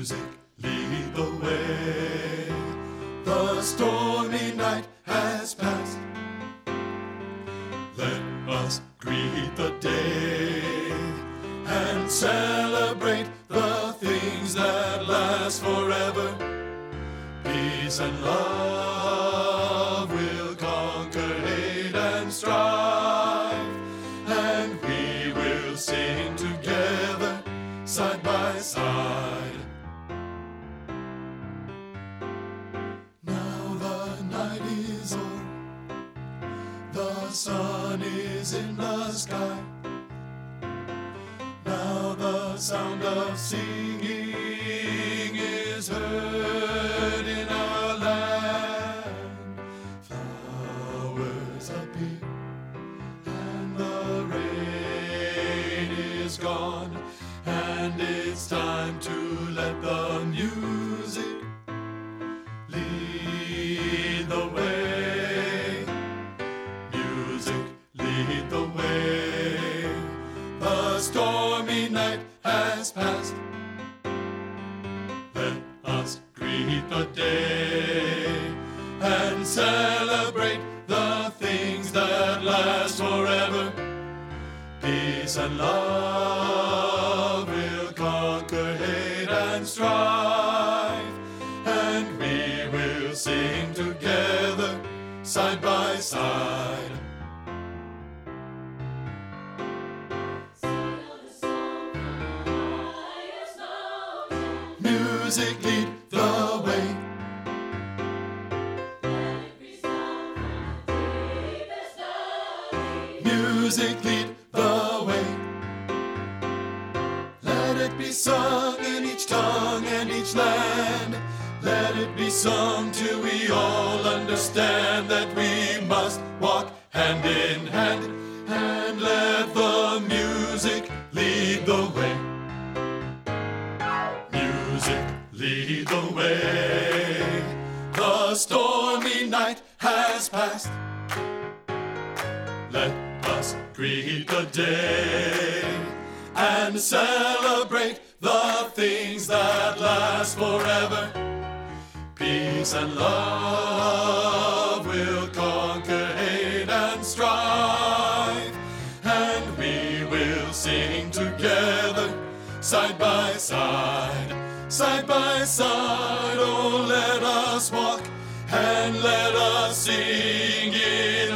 Music, lead the way. The stormy night has passed. Let us greet the day and celebrate the things that last forever. Peace and love will conquer hate and strife, and we will sing together side by side. Now the night is o'er, the sun is in the sky. Now the sound of singing is heard in our land. Flowers appear and the rain is gone, and it's time to let the music lead the way. Music, lead the way. The stormy night has passed. Let us greet the day and celebrate the things that last forever. Peace and love will conquer hate and strife, and we will sing together side by side. Music, lead the way. Music, lead the way. Let it be sung in each tongue and each land. Let it be sung till we all understand that we must walk hand in hand, and let the music lead the way. Music, lead the way. The stormy night has passed. Let us greet the day and celebrate the things that last forever. Peace and love will conquer hate and strife, and we will sing together side by side. Side by side, oh let us walk and let us sing in